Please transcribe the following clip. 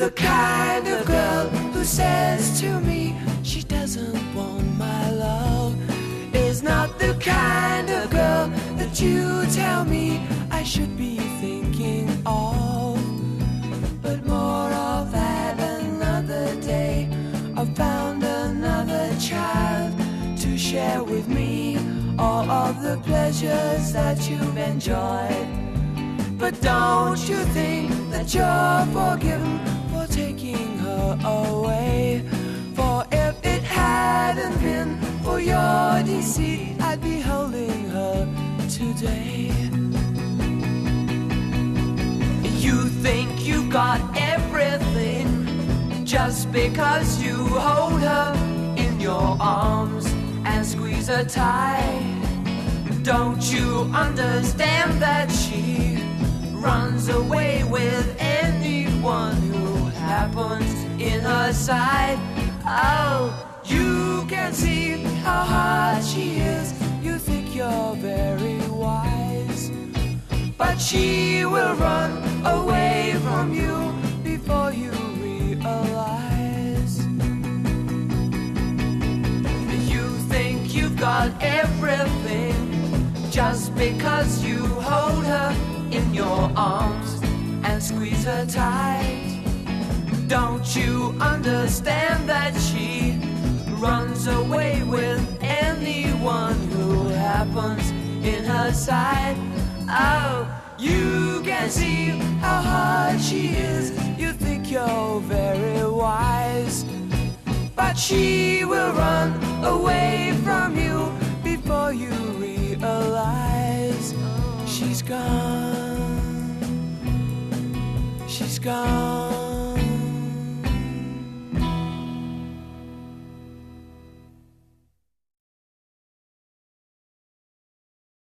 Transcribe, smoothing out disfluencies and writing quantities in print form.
The kind of girl who says to me she doesn't want my love is not the kind of girl that you tell me I should be thinking of. But more of that another day. I found another child to share with me all of the pleasures that you've enjoyed. But don't you think that you're forgiven for taking her away? For if it hadn't been for your deceit, I'd be holding her today. You think you've got everything just because you hold her in your arms and squeeze her tight. Don't you understand that she runs away with anyone who happens in her sight? Oh, you can see how hard she is. You think you're very wise, but she will run away from you before you realize. You think you've got everything just because you hold her in your arms and squeeze her tight. Don't you understand that she runs away with anyone who happens in her sight? Oh, you can see how hard she is. You think you're very wise, but she will run away from you before you realize. She's gone. She's gone.